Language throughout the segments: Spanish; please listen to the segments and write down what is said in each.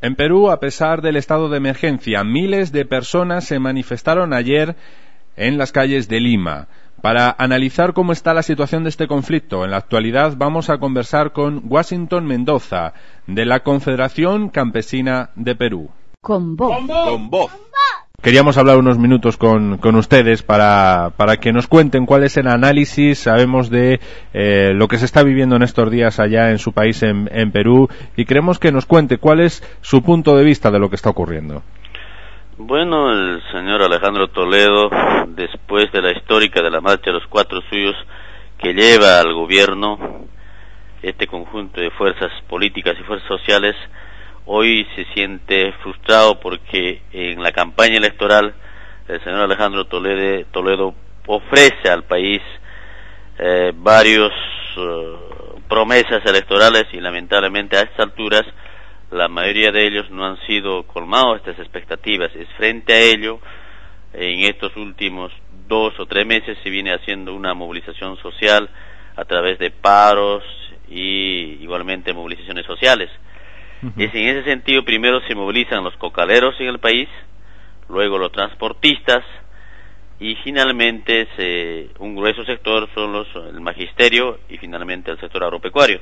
En Perú, a pesar del estado de emergencia, miles de personas se manifestaron ayer en las calles de Lima. Para analizar cómo está la situación de este conflicto en la actualidad, vamos a conversar con Washington Mendoza, de la Confederación Campesina de Perú. Con voz. Con voz. Queríamos hablar unos minutos con ustedes para que nos cuenten cuál es el análisis. Sabemos de lo que se está viviendo en estos días allá en su país, en Perú, y queremos que nos cuente cuál es su punto de vista de lo que está ocurriendo. Bueno, el señor Alejandro Toledo, después de la histórica de la marcha de los 4 suyos que lleva al gobierno este conjunto de fuerzas políticas y fuerzas sociales, hoy se siente frustrado porque en la campaña electoral el señor Alejandro Toledo ofrece al país varios promesas electorales y lamentablemente a estas alturas la mayoría de ellos no han sido colmados estas expectativas. Es frente a ello, en estos últimos 2 o 3 meses se viene haciendo una movilización social a través de paros y igualmente movilizaciones sociales. Es en ese sentido, primero se movilizan los cocaleros en el país, luego los transportistas y finalmente un grueso sector son el magisterio y finalmente el sector agropecuario.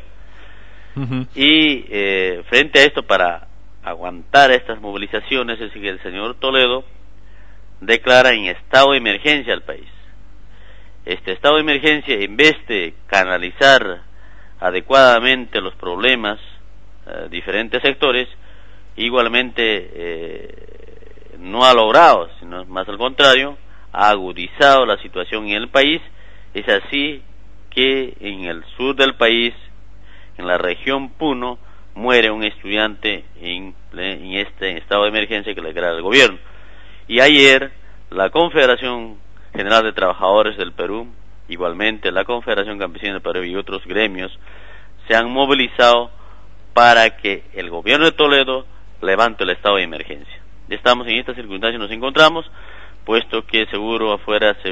Y frente a esto, para aguantar estas movilizaciones, es que el señor Toledo declara en estado de emergencia al país. Este estado de emergencia, en vez de canalizar adecuadamente los problemas diferentes sectores, igualmente no ha logrado, sino más al contrario, ha agudizado la situación en el país. Es así que en el sur del país, en la región Puno, muere un estudiante en este estado de emergencia que le declara el gobierno. Y ayer la Confederación General de Trabajadores del Perú, igualmente la Confederación Campesina del Perú y otros gremios, se han movilizado para que el gobierno de Toledo levante el estado de emergencia. Estamos en esta circunstancia, nos encontramos, puesto que seguro afuera se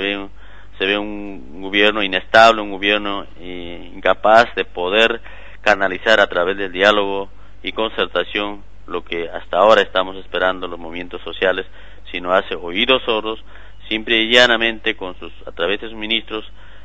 ve un gobierno inestable, un gobierno incapaz de poder canalizar a través del diálogo y concertación lo que hasta ahora estamos esperando los movimientos sociales, sino hace oídos sordos, simple y llanamente a través de sus ministros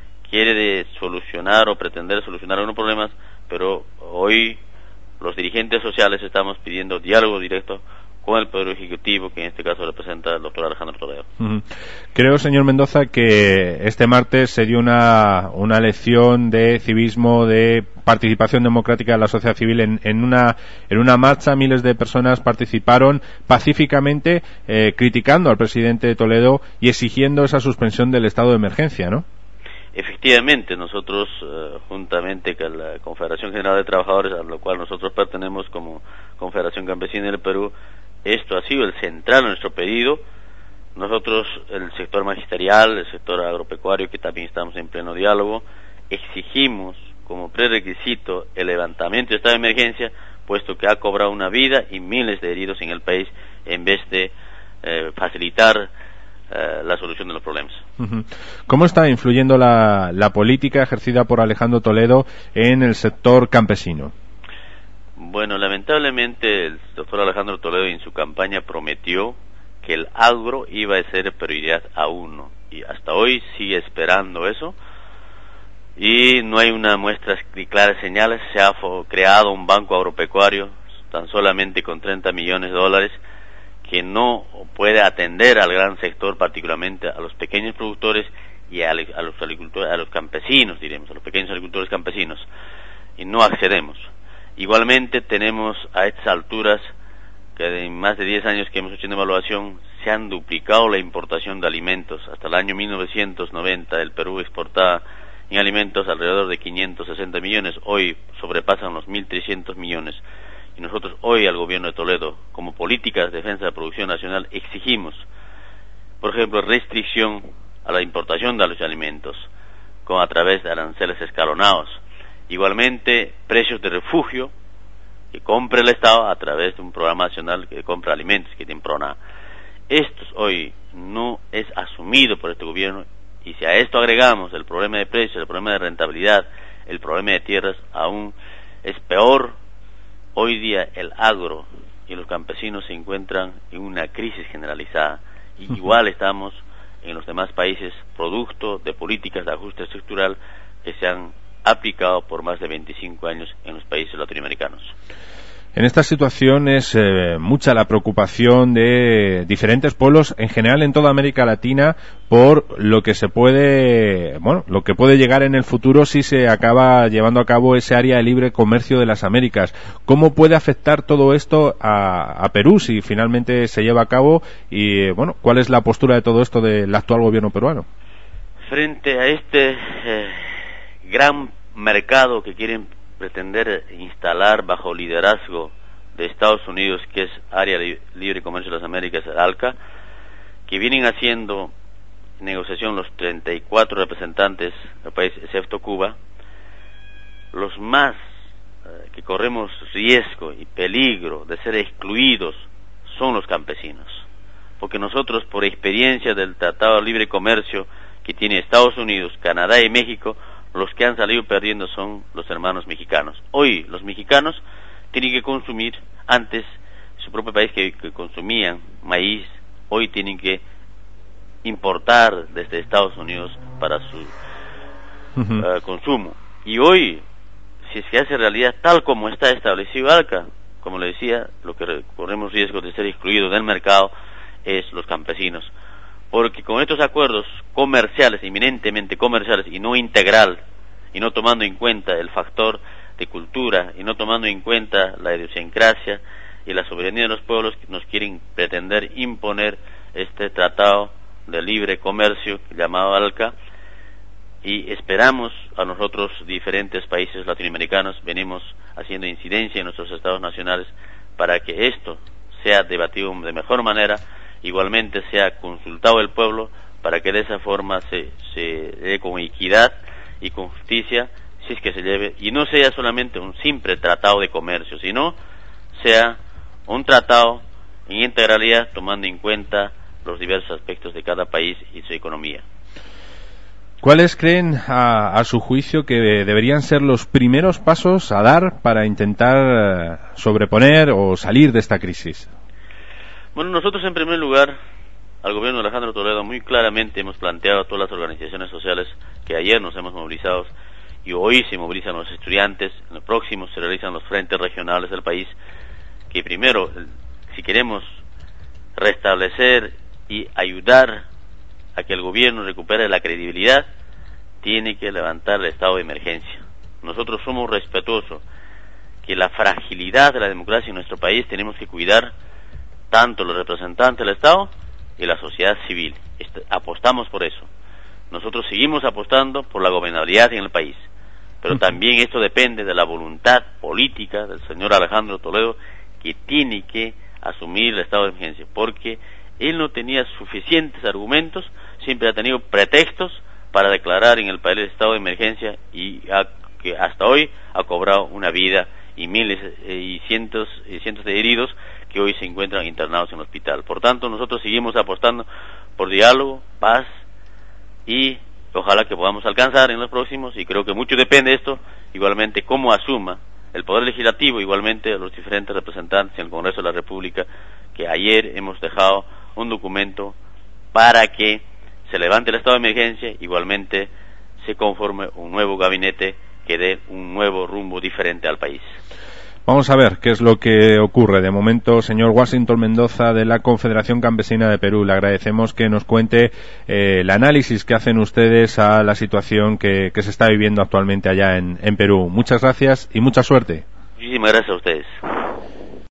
quiere solucionar o pretender solucionar algunos problemas, pero hoy los dirigentes sociales estamos pidiendo diálogo directo con el Poder Ejecutivo, que en este caso representa el doctor Alejandro Toledo. Creo, señor Mendoza, que este martes se dio una lección de civismo, de participación democrática de la sociedad civil en una marcha. Miles de personas participaron pacíficamente criticando al presidente Toledo y exigiendo esa suspensión del estado de emergencia, ¿no? Efectivamente, nosotros, juntamente con la Confederación General de Trabajadores, a la cual nosotros pertenecemos como Confederación Campesina del Perú, esto ha sido el central de nuestro pedido. Nosotros, el sector magisterial, el sector agropecuario, que también estamos en pleno diálogo, exigimos como prerequisito el levantamiento de estado de emergencia, puesto que ha cobrado una vida y miles de heridos en el país, en vez de facilitar la solución de los problemas. ¿Cómo está influyendo la política ejercida por Alejandro Toledo en el sector campesino? Bueno, lamentablemente el doctor Alejandro Toledo en su campaña prometió que el agro iba a ser prioridad a uno, y hasta hoy sigue esperando eso, y no hay una muestra y claras señales. Se ha creado un banco agropecuario tan solamente con $30 millones, que no puede atender al gran sector, particularmente a los pequeños productores y a los agricultores, a los campesinos, diremos, a los pequeños agricultores campesinos, y no accedemos. Igualmente tenemos a estas alturas que en más de 10 años que hemos hecho una evaluación, se han duplicado la importación de alimentos. Hasta el año 1990 el Perú exportaba en alimentos alrededor de 560 millones, hoy sobrepasan los 1.300 millones. Y nosotros hoy al gobierno de Toledo, como políticas de defensa de la producción nacional, exigimos, por ejemplo, restricción a la importación de los alimentos, a través de aranceles escalonados. Igualmente, precios de refugio que compre el Estado a través de un programa nacional que compra alimentos, que tiene PRONA. Esto hoy no es asumido por este gobierno, y si a esto agregamos el problema de precios, el problema de rentabilidad, el problema de tierras, aún es peor. Hoy día el agro y los campesinos se encuentran en una crisis generalizada. Y igual estamos en los demás países producto de políticas de ajuste estructural que se han aplicado por más de 25 años en los países latinoamericanos. En esta situación es mucha la preocupación de diferentes pueblos, en general en toda América Latina, por lo que lo que puede llegar en el futuro si se acaba llevando a cabo ese área de libre comercio de las Américas. ¿Cómo puede afectar todo esto a Perú si finalmente se lleva a cabo? Y ¿cuál es la postura de todo esto del actual gobierno peruano? Frente a este gran mercado que quieren pretender instalar bajo liderazgo de Estados Unidos, que es Área Libre Comercio de las Américas, ALCA, que vienen haciendo negociación los 34 representantes del país, excepto Cuba, los más que corremos riesgo y peligro de ser excluidos son los campesinos, porque nosotros, por experiencia del Tratado de Libre Comercio que tiene Estados Unidos, Canadá y México, los que han salido perdiendo son los hermanos mexicanos. Hoy los mexicanos tienen que consumir, antes su propio país que consumían maíz, hoy tienen que importar desde Estados Unidos para su consumo. Y hoy, si es que hace realidad tal como está establecido ALCA, como le decía, lo que corremos riesgo de ser excluidos del mercado es los campesinos. Porque con estos acuerdos comerciales, eminentemente comerciales y no integral, y no tomando en cuenta el factor de cultura, y no tomando en cuenta la idiosincrasia y la soberanía de los pueblos, que nos quieren pretender imponer este tratado de libre comercio llamado ALCA, y esperamos a nosotros, diferentes países latinoamericanos, venimos haciendo incidencia en nuestros estados nacionales para que esto sea debatido de mejor manera, igualmente sea consultado el pueblo, para que de esa forma se dé con equidad y con justicia, si es que se lleve, y no sea solamente un simple tratado de comercio, sino sea un tratado en integralidad, tomando en cuenta los diversos aspectos de cada país y su economía. ¿Cuáles creen, a su juicio, que deberían ser los primeros pasos a dar para intentar sobreponer o salir de esta crisis? Bueno, nosotros en primer lugar, al gobierno de Alejandro Toledo, muy claramente hemos planteado a todas las organizaciones sociales que ayer nos hemos movilizado y hoy se movilizan los estudiantes, en los próximos se realizan los frentes regionales del país, que primero, si queremos restablecer y ayudar a que el gobierno recupere la credibilidad, tiene que levantar el estado de emergencia. Nosotros somos respetuosos que la fragilidad de la democracia en nuestro país tenemos que cuidar tanto los representantes del Estado y la sociedad civil. Apostamos por eso. Nosotros seguimos apostando por la gobernabilidad en el país, pero también esto depende de la voluntad política del señor Alejandro Toledo, que tiene que asumir el estado de emergencia, porque él no tenía suficientes argumentos, siempre ha tenido pretextos para declarar en el país el estado de emergencia, y que hasta hoy ha cobrado una vida y miles y cientos de heridos que hoy se encuentran internados en el hospital. Por tanto, nosotros seguimos apostando por diálogo, paz, y ojalá que podamos alcanzar en los próximos, y creo que mucho depende de esto, igualmente cómo asuma el Poder Legislativo, igualmente los diferentes representantes en el Congreso de la República, que ayer hemos dejado un documento para que se levante el estado de emergencia, igualmente se conforme un nuevo gabinete que dé un nuevo rumbo diferente al país. Vamos a ver qué es lo que ocurre. De momento, señor Washington Mendoza, de la Confederación Campesina de Perú, le agradecemos que nos cuente el análisis que hacen ustedes a la situación que se está viviendo actualmente allá en Perú. Muchas gracias y mucha suerte. Muchísimas gracias a ustedes.